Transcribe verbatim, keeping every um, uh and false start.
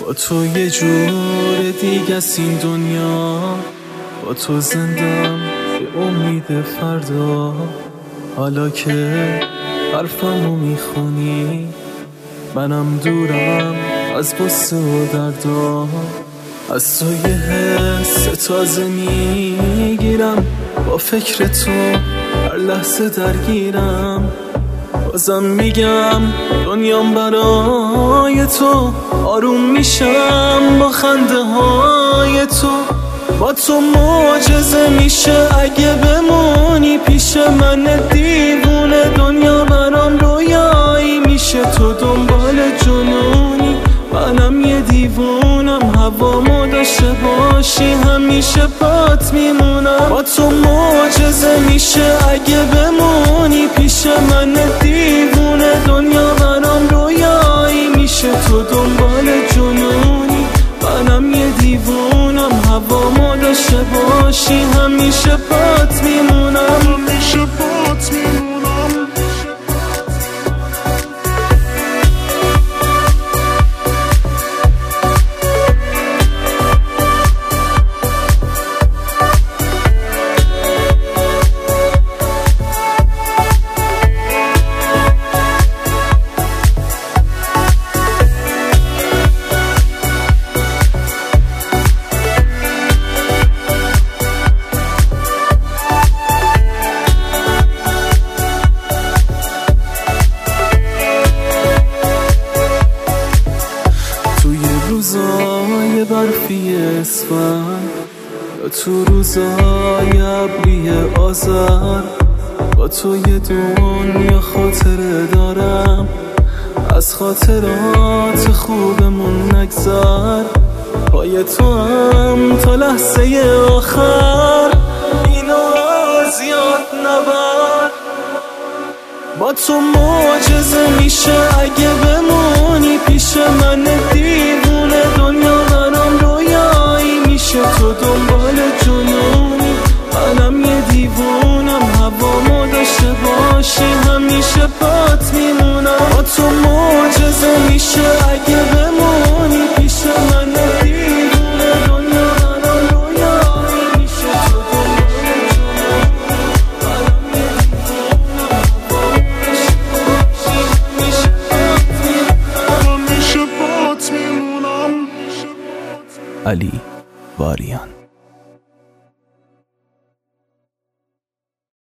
با تو یه جور دیگه است این دنیا، با تو زندم به امید فردا. حالا که حرفمو میخونی منم دورم از غصه و دردا. از تو یه حس تازه میگیرم، با فکر تو هر لحظه درگیرم. بازم میگم دنیام برای تو، آروم میشم با خنده های تو. با تو معجزه میشه اگه بمونی پیش من دیوونه. دنیا برام رویایی میشه، تو دنبال جنونی منم یه دیوونم. هوامو داشته باشی همیشه پات میمونم. با تو معجزه میشه اگه بمونی پیش من دیوونه. دنیا برام رویایی میشه، تو دنبال جنونی منم یه دیوونم. هوامو داشته باشی همیشه پات میمونم، همیشه پات میمونم. روزای برفی اسفند یا تو روزای ابری آذر، با تو یه دنیا خاطره دارم. از خاطرات خوبمون نگذر، پای تو هم تا لحظه آخر. اینو از یاد نبر، با تو معجزه میشه اگه بمونی پیش من دیوونه. دنیا برام رویایی میشه، تو دنبال جنونی منم یه دیوونم. هوامو داشته باشی همیشه پات میمونم. با تو معجزه میشه اگه بمونی پیش من دیوونه. دنیا برام رویایی میشه، تو دنبال جنونی منم یه دیوونم. همیشه پات میمونم. علی واریان.